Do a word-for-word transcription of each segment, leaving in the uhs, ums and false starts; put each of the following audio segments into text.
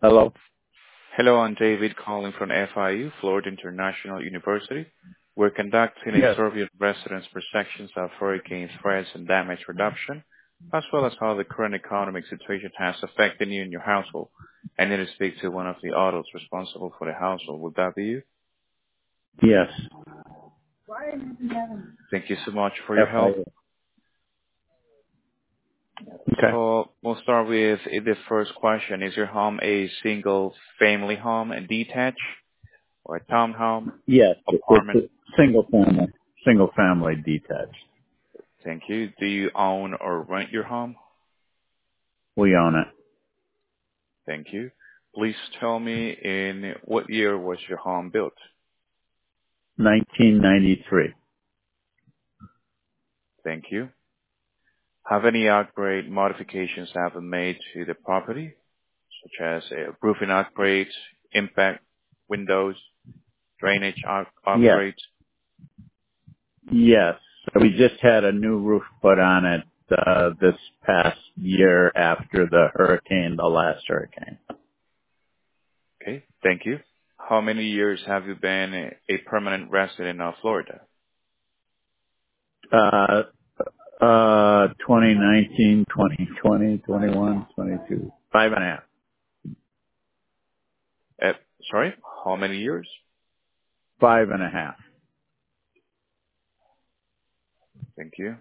Hello? Hello, I'm David calling from F I U, Florida International University. We're conducting a Yes. survey of residents' perceptions of hurricane threats and damage reduction, as well as how the current economic situation has affected you and your household. I need to speak to one of the adults responsible for the household. Would that be you? Yes. Thank you so much for your F I help. U. Okay. So we'll start with the first question. Is your home a single-family home, a detached, or a townhome, Yes. it- It's apartment? a single family, single family detached. Thank you. Do you own or rent your home? We own it. Thank you. Please tell me, in what year was your home built? nineteen ninety-three. Thank you. Have any upgrade modifications have been made to the property, such as uh, roofing upgrades, impact, windows, drainage up- Yes. upgrades? Yes. So we just had a new roof put on it uh, this past year after the hurricane, the last hurricane. Okay, thank you. How many years have you been a a permanent resident of Florida? Uh, uh, twenty nineteen, twenty twenty, twenty-one, twenty-two. Five and a half. Uh, Sorry, how many years? Five and a half. Thank you.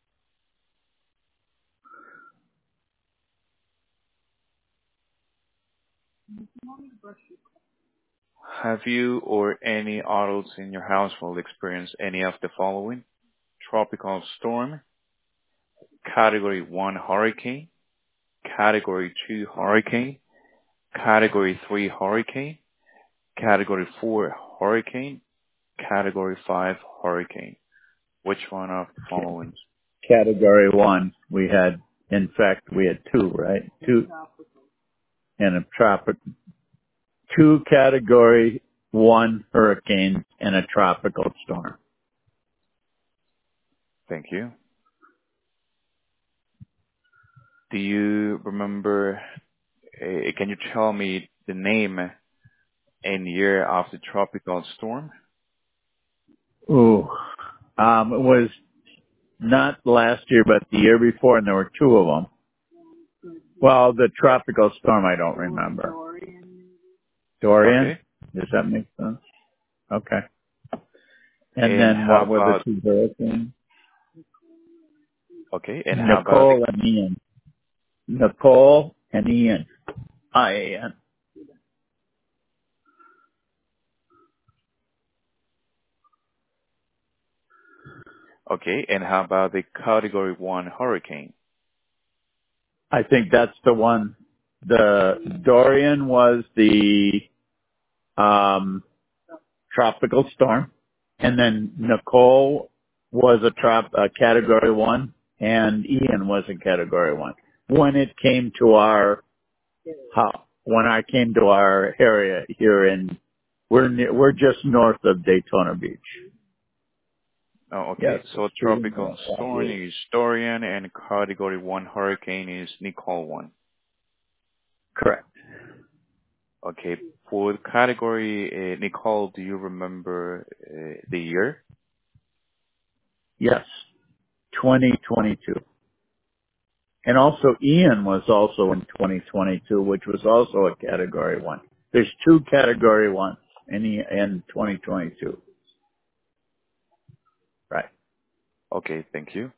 Have you or any adults in your household experienced any of the following? Tropical storm, Category one hurricane, Category two hurricane, Category three hurricane, Category four hurricane, Category five hurricane. Which one of the following? Category one, we had, in fact, we had two, right? Two, and a tropic, two category one hurricanes and a tropical storm. Thank you. Do you remember, uh, can you tell me the name and year of the tropical storm? Ooh. Um, it was not last year, but the year before, and there were two of them. Well, the tropical storm, I don't remember. Dorian? Okay. Does that make sense? Okay. And And then how what were the about, two hurricanes? okay, and how about the, Nicole and Ian. Nicole and Ian. I Ian. okay, and how about the Category one hurricane? I think that's the one. The Dorian was the um, tropical storm, and then Nicole was a trop a category one, and Ian was a category one. When it came to our how when I came to our area here in we're near, we're just north of Daytona Beach. Oh, Yes, okay. it's So pretty tropical north. Out storm here. is Dorian and Category one hurricane is Nicole one. Correct. Okay. For the category uh, Nicole, do you remember uh, the year? Yes, twenty twenty-two. And also Ian was also in twenty twenty-two, which was also a category one. There's two category ones in, E- in twenty twenty-two. Right. Okay, thank you.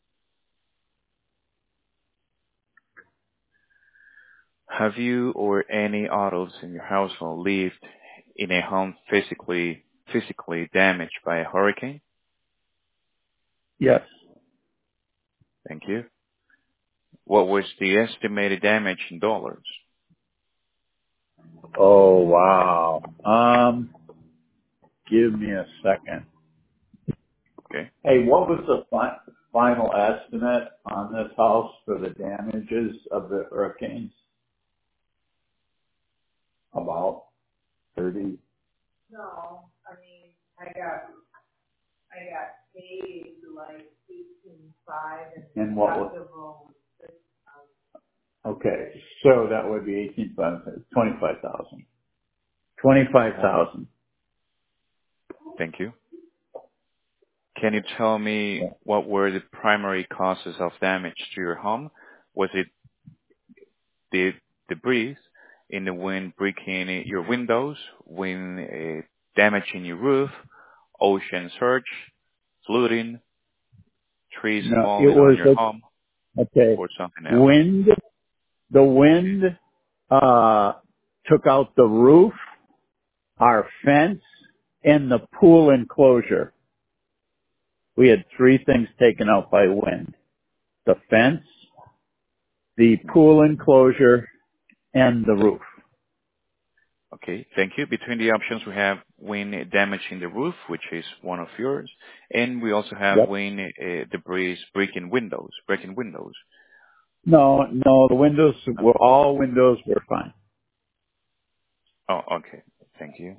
Have you or any adults in your household lived in a home physically physically damaged by a hurricane? Yes. Thank you. What was the estimated damage in dollars? Oh, wow. Um, give me a second. Okay. Hey, what was the fi- final estimate on this house for the damages of the hurricanes? About thirty. And what was, Okay, so that would be eighteen thousand, twenty-five thousand. twenty-five thousand. Thank you. Can you tell me what were the primary causes of damage to your home? Was it the debris in the wind breaking your windows, wind uh, damaging your roof, ocean surge, flooding, trees No, it falling on was, your home, okay, or something else? wind, the wind, uh, took out the roof, our fence, and the pool enclosure. We had three things taken out by wind. The fence, the pool enclosure, and the roof. Okay, thank you. Between the options, we have wind damaging the roof, which is one of yours, and we also have Yep. wind uh, debris breaking windows, breaking windows. No, no, the windows No. were, all windows were fine. Oh, okay. Thank you.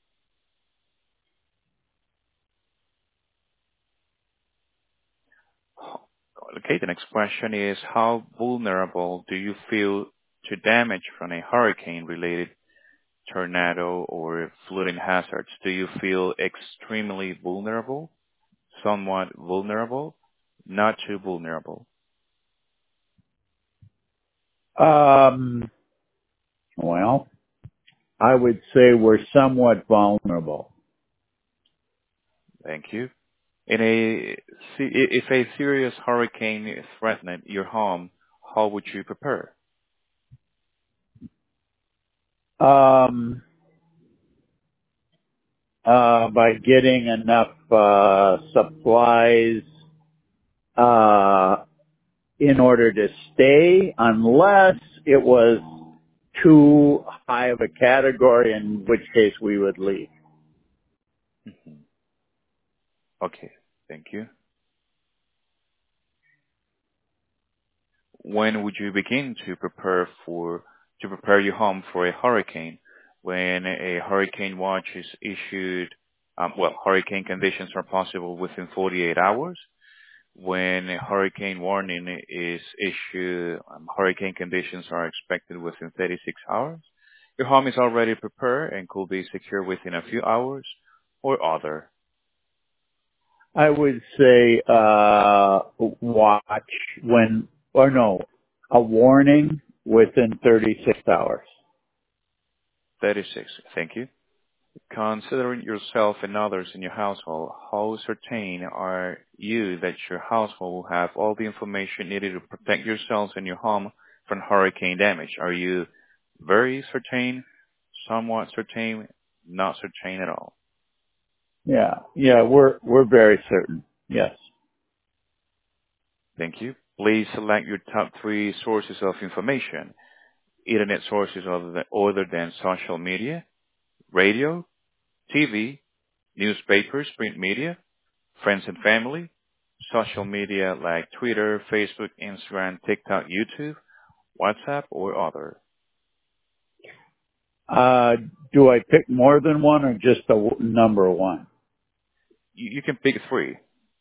Okay, the next question is, how vulnerable do you feel to damage from a hurricane-related tornado or flooding hazards? Do you feel extremely vulnerable, somewhat vulnerable, not too vulnerable? Um, well, I would say we're somewhat vulnerable. Thank you. In a, if a serious hurricane threatened your home, how would you prepare? Um, uh, by getting enough, uh, supplies, uh, in order to stay, unless it was too high of a category, in which case we would leave. Mhm. Okay, thank you. When would you begin to prepare for to prepare your home for a hurricane? When a hurricane watch is issued, um, well, hurricane conditions are possible within forty-eight hours. When a hurricane warning is issued, um, hurricane conditions are expected within thirty-six hours. Your home is already prepared and could be secure within a few hours, or other. I would say, uh, watch when, or no, a warning within thirty-six hours. thirty-six. Thank you. Considering yourself and others in your household, how certain are you that your household will have all the information needed to protect yourselves and your home from hurricane damage? Are you very certain, somewhat certain, not certain at all? Yeah, yeah, we're, we're very certain. Yes. Thank you. Please select your top three sources of information. Internet sources other than, other than social media, radio, T V, newspapers, print media, friends and family, social media like Twitter, Facebook, Instagram, TikTok, YouTube, WhatsApp, or other. Uh, do I pick more than one or just a w- number one? You, you can pick three.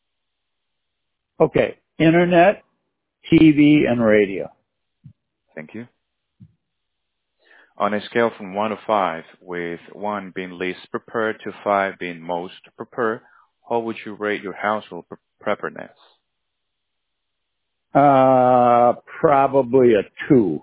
Okay. Internet, T V, and radio. Thank you. On a scale from one to five, with one being least prepared to five being most prepared, how would you rate your household pre- preparedness? Uh, probably a two.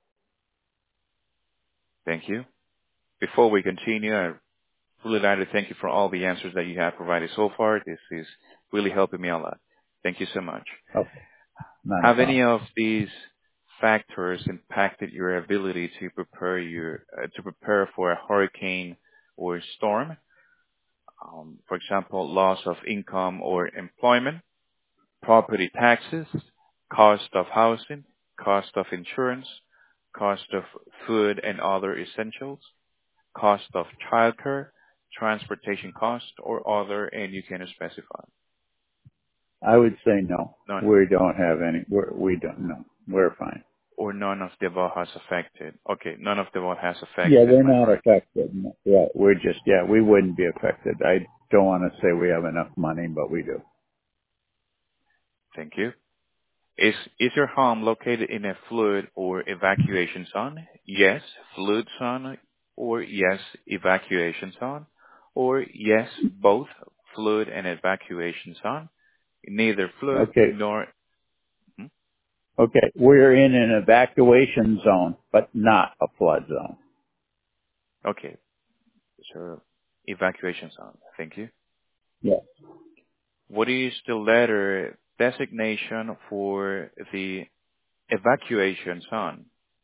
Thank you. Before we continue, I really like to thank you for all the answers that you have provided so far. This is really helping me a lot. Thank you so much. Okay. Not a Have any problem. of these factors impacted your ability to prepare your uh, to prepare for a hurricane or storm? Um, for example, loss of income or employment, property taxes, cost of housing, cost of insurance, cost of food and other essentials, cost of childcare, transportation cost, or other, and you can specify. I would say no. None. We don't have any. We're, we don't. No, we're fine. Or none of the above has affected. Okay, none of the above has Yeah, affected we're my not hurricane. affected. No. Yeah, we're just. Yeah, we wouldn't be affected. I don't want to say we have enough money, but we do. Thank you. Is is your home located in a flood or evacuation zone? Yes, flood zone, or yes, evacuation zone, or yes, both flood and evacuation zone. Neither flood Okay. nor. hmm, Okay. We're in an evacuation zone, but not a flood zone. Okay, so evacuation zone. Thank you. Yes. What is the letter designation for the evacuation zone?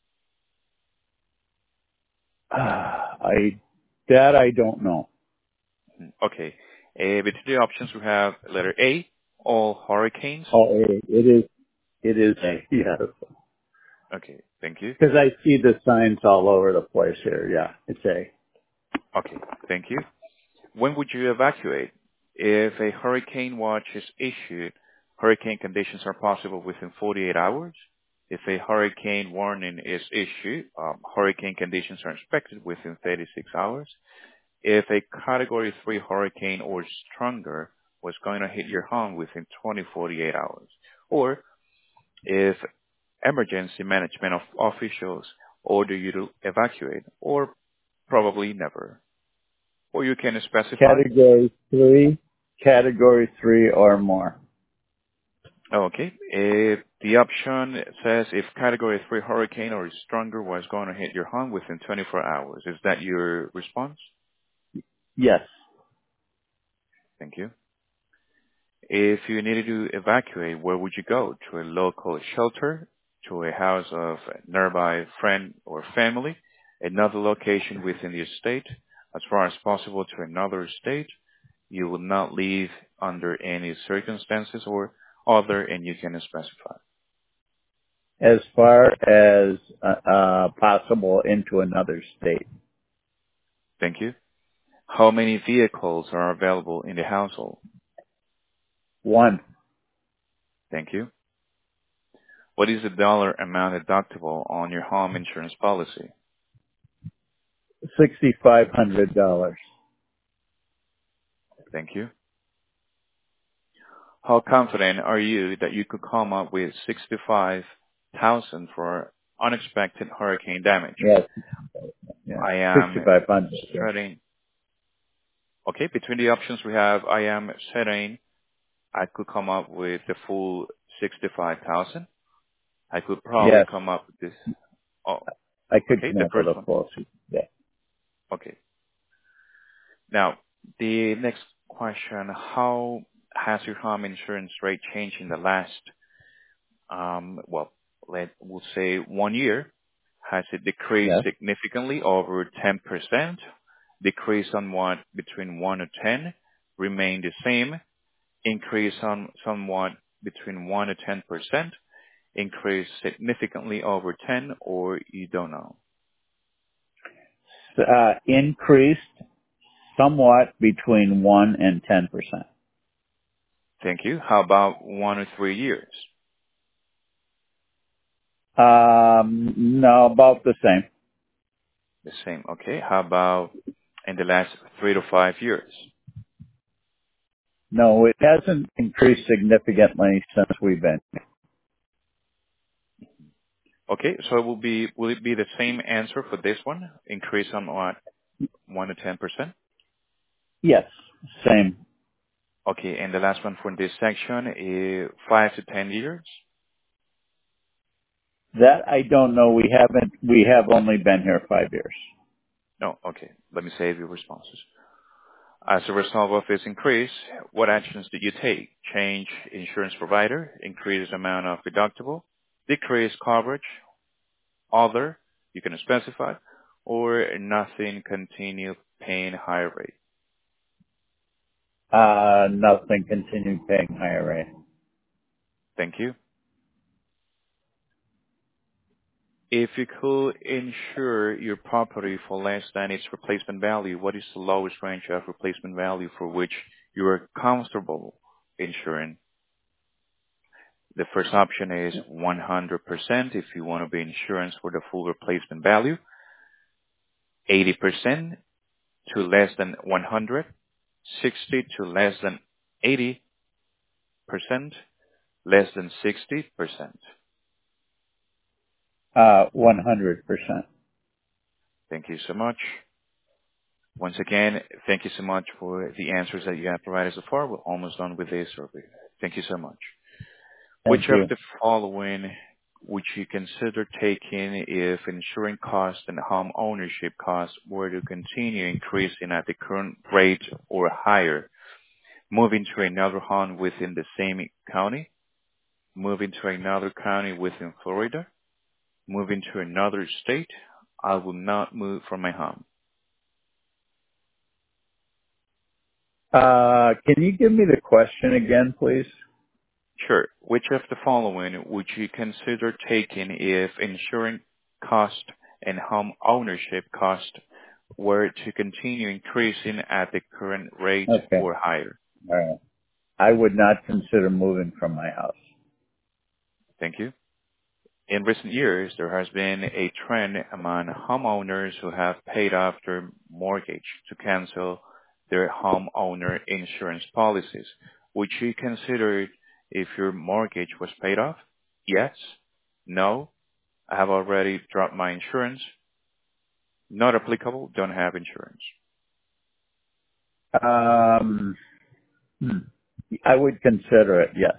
I, that I don't know. Hmm, Okay. Uh, between the options we have letter A, all hurricanes. Oh, it it is, it is a, yes. Okay, thank you. Because I see the signs all over the place here. Yeah, it's a. Okay, thank you. When would you evacuate? If a hurricane watch is issued, hurricane conditions are possible within forty-eight hours. If a hurricane warning is issued, um, hurricane conditions are expected within thirty-six hours. If a Category three hurricane or stronger was going to hit your home within twenty to forty-eight hours. Or if emergency management of officials order you to evacuate, or probably never. Or you can specify. Category three, category three or more. Okay. If the option says if Category three hurricane or stronger was going to hit your home within twenty-four hours, is that your response? Yes. Thank you. If you needed to evacuate, where would you go? To a local shelter, to a house of a nearby friend or family, another location within the estate, as far as possible to another state. You will not leave under any circumstances or other, and you can specify. As far as uh, uh, possible into another state. Thank you. How many vehicles are available in the household? One, Thank you. What is the dollar amount deductible on your home insurance policy? sixty-five hundred dollars. Thank you. How confident are you that you could come up with sixty-five thousand for unexpected hurricane damage? Yes, yeah, I am sixty-five hundred. Yeah. setting. Okay, between the options we have, I am setting. I could come up with the full sixty-five thousand. I could probably Yes, come up with this. Oh, I could okay, come the up with first a one. full suit. Yeah. Okay. Now, the next question: how has your home insurance rate changed in the last um, well, let we'll say one year? Has it decreased Yes. significantly over ten percent? Decreased somewhat between one to ten? Remained the same? Increased some somewhat between one to ten percent? Increased significantly over ten, or you don't know? Uh, increased somewhat between one and ten percent. Thank you. How about one or three years? Um, no, about the same. The same. Okay. How about in the last three to five years? No, it hasn't increased significantly since we've been. Okay. So it will be, will it be the same answer for this one? Increase on what? one to ten percent? Yes, same. Okay. And the last one for this section is five to ten years? That I don't know. We haven't. We have only been here five years. No. Okay. Let me save your responses. As a result of this increase, what actions did you take? Change insurance provider, increase amount of deductible, decrease coverage, other, you can specify, or nothing, continue paying higher rate. Uh, nothing. Continued paying higher rate. Thank you. If you could insure your property for less than its replacement value, what is the lowest range of replacement value for which you are comfortable insuring? The first option is one hundred percent if you want to be insurance for the full replacement value, eighty percent to less than one hundred, sixty to less than eighty percent, less than sixty percent. Uh, one hundred percent. Thank you so much. Once again, thank you so much for the answers that you have provided so far. We're almost done with this survey. Thank you so much. Which Thank of you. the following would you consider taking if insurance costs and home ownership costs were to continue increasing at the current rate or higher? Moving to another home within the same county, moving to another county within Florida, moving to another state. I will not move from my home. Uh, can you give me the question again, please? Sure. Which of the following would you consider taking if insurance cost and home ownership cost were to continue increasing at the current rate Okay. or higher? All right. I would not consider moving from my house. Thank you. In recent years, there has been a trend among homeowners who have paid off their mortgage to cancel their homeowner insurance policies. Would you consider it if your mortgage was paid off? Yes. No. I have already dropped my insurance. Not applicable. Don't have insurance. Um, hmm. I would consider it, yes.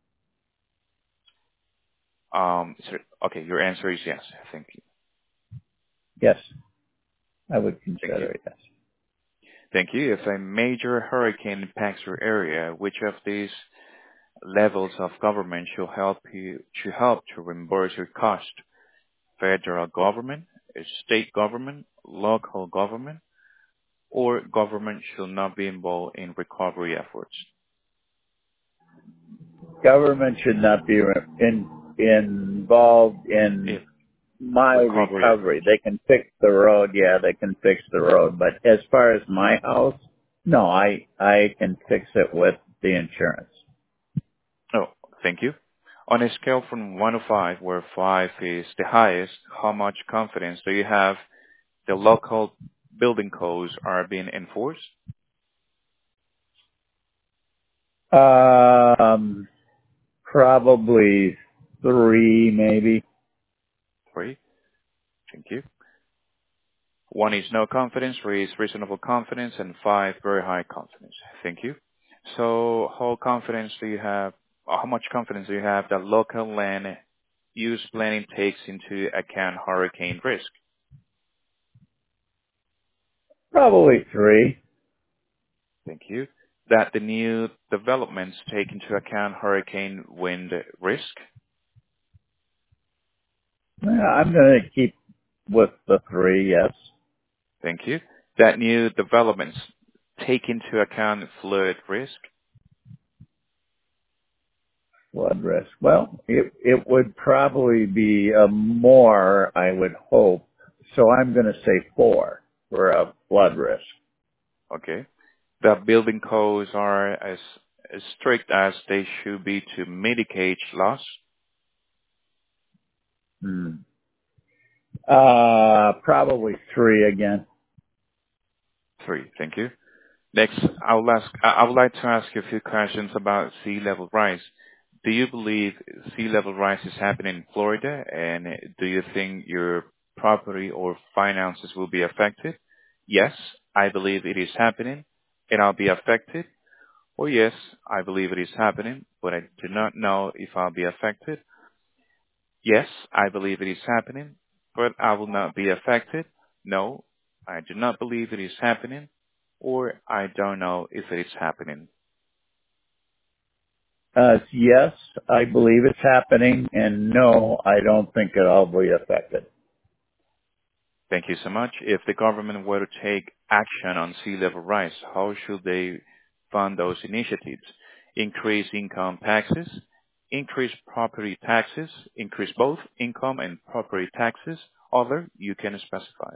Um, so, okay, your answer is yes. Thank you. Yes, I would Thank you. consider it, yes. Thank you. If a major hurricane impacts your area, which of these levels of government should help you should help to reimburse your cost? Federal government, a state government, local government, or government should not be involved in recovery efforts. Government should not be in, involved in In my recovery recovery. efforts. They can fix the road, yeah, they can fix the road. But as far as my house, no, I I can fix it with the insurance. Oh, thank you. On a scale from one to five, where five is the highest, how much confidence do you have the local building codes are being enforced? Um, probably three, maybe. Three. Thank you. One is no confidence, three is reasonable confidence, and five, very high confidence. Thank you. So how confidence do you have, or how much confidence do you have that local land use planning takes into account hurricane risk? Probably three. Thank you. That the new developments take into account hurricane wind risk? Yeah, I'm going to keep with the three, yes. Thank you. That new developments take into account flood risk? Flood risk. Well, it it would probably be a more, I would hope. So I'm going to say four for a flood risk. Okay. That building codes are as, as strict as they should be to mitigate loss? Hmm. Uh, probably three again. Three. Thank you. Next, I would ask, I I would like to ask you a few questions about sea level rise. Do you believe sea level rise is happening in Florida, and do you think your property or finances will be affected? Yes, I believe it is happening, and I'll be affected. Or yes, I believe it is happening, but I do not know if I'll be affected. Yes, I believe it is happening, but I will not be affected. No, I do not believe it is happening, or I don't know if it is happening. Uh, yes, I believe it's happening, and no, I don't think it'll be affected. Thank you so much. If the government were to take action on sea level rise, how should they fund those initiatives? Increase income taxes, increase property taxes, increase both income and property taxes, other you can specify.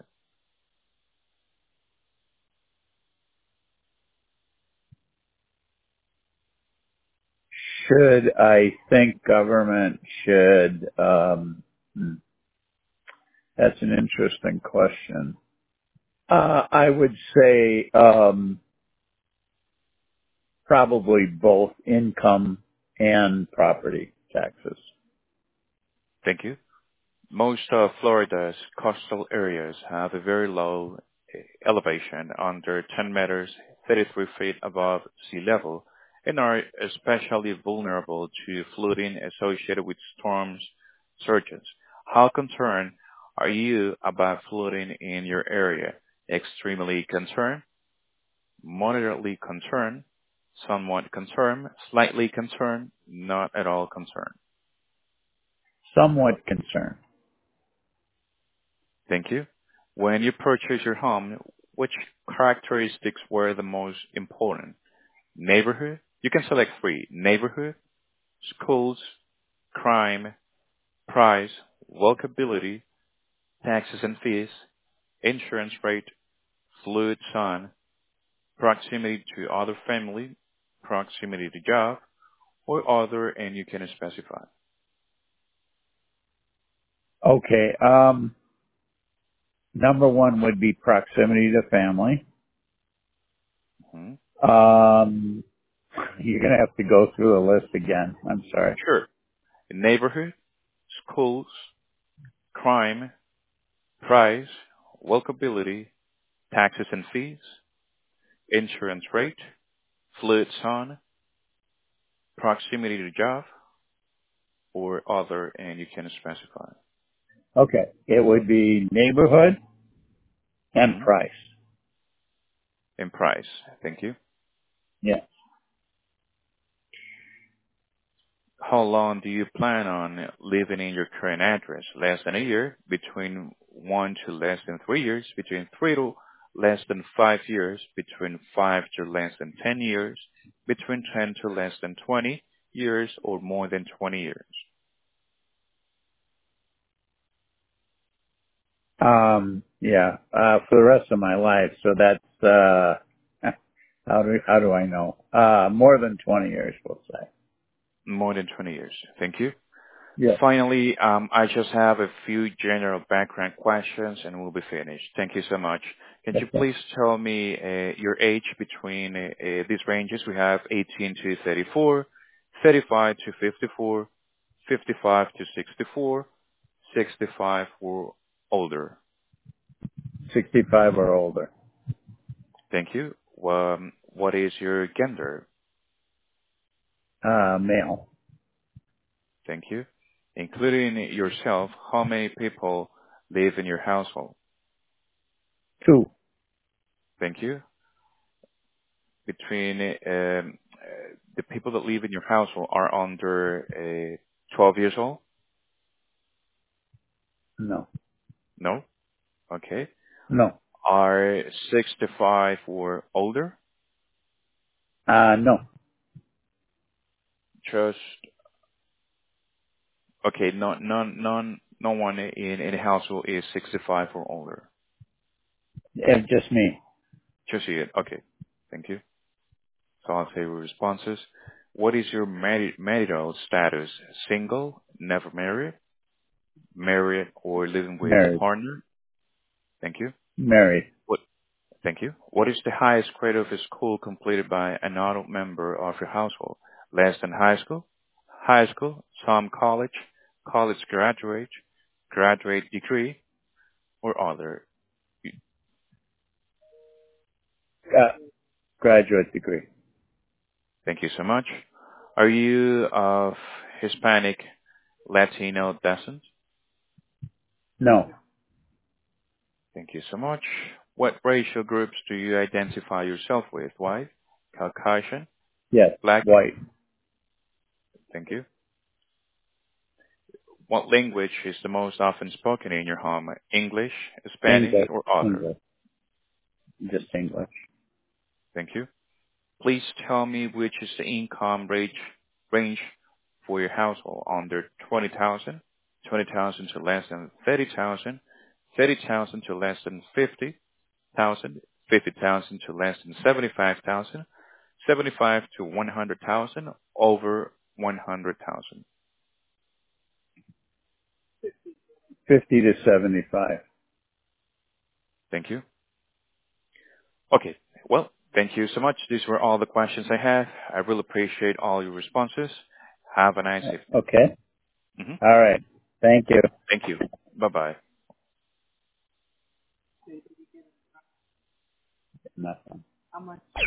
Should I think government should? Um, hmm, that's an interesting question. Uh, I would say um, probably both income and property taxes. Thank you. Most of Florida's coastal areas have a very low eh, elevation, under ten meters, thirty-three feet above sea level, and are especially vulnerable to flooding associated with storms surges. How concerned are you about flooding in your area? Extremely concerned, moderately concerned, somewhat concerned, slightly concerned, not at all concerned. Somewhat concerned. Thank you. When you purchase your home, which characteristics were the most important? Neighborhood? You can select three. Neighborhood, schools, crime, price, walkability, taxes and fees, insurance rate, fluid sun, proximity to other family, proximity to job, or other, and you can specify. Okay. Um, number one would be proximity to family. hmm Um, you're going to have to go through the list again. I'm sorry. Sure. Neighborhood, schools, crime, price, walkability, taxes and fees, insurance rate, fluid zone, proximity to job, or other, and you can specify. Okay. It would be neighborhood and hmm price. And price. Thank you. Yeah. How long do you plan on living in your current address? Less than a year, between one to less than three years, between three to less than five years, between five to less than ten years, between ten to less than twenty years, or more than twenty years. Um, yeah. Uh, for the rest of my life. So that's, uh, how do, how do I know? Uh, more than twenty years, we'll say. More than twenty years. Thank you. Yeah. Finally, um, I just have a few general background questions and we'll be finished. Thank you so much. Can you Okay. please tell me uh, your age between uh, uh, these ranges? We have eighteen to thirty-four, thirty-five to fifty-four, fifty-five to sixty-four, sixty-five or older. sixty-five or older. Thank you. Um, what is your gender? Uh, male. Thank you. Including yourself, how many people live in your household? Two. Thank you. Between um, uh, the people that live in your household are under uh, twelve years old? No. No? Okay. No. Are sixty-five or older? Uh, no. Just, okay, no, none, none, no one in, in the household is sixty-five or older. It's just me. Just you. Okay. Thank you. So I'll say responses. What is your mari- marital status? Single, never married, married, or living with a Married. partner? Thank you. Married. What Thank you. What is the highest grade of a school completed by an adult member of your household? Less than high school, high school, some college, college graduate, graduate degree, or other? Uh, graduate degree. Thank you so much. Are you of Hispanic, Latino descent? No. Thank you so much. What racial groups do you identify yourself with? White, Caucasian, Yes. Black? White. Thank you. What language is the most often spoken in your home? English, Spanish, English. or other? English. Just English. Thank you. Please tell me which is the income range range for your household: under twenty thousand, twenty thousand to less than thirty thousand, thirty thousand to less than fifty thousand, fifty thousand to less than seventy-five thousand, seventy-five to one hundred thousand, over one hundred thousand. fifty to seventy-five. Thank you. Okay. Well, thank you so much. These were all the questions I had. I really appreciate all your responses. Have a nice evening. Okay. Hmm. All right. Thank you. Thank you. Bye-bye. Nothing.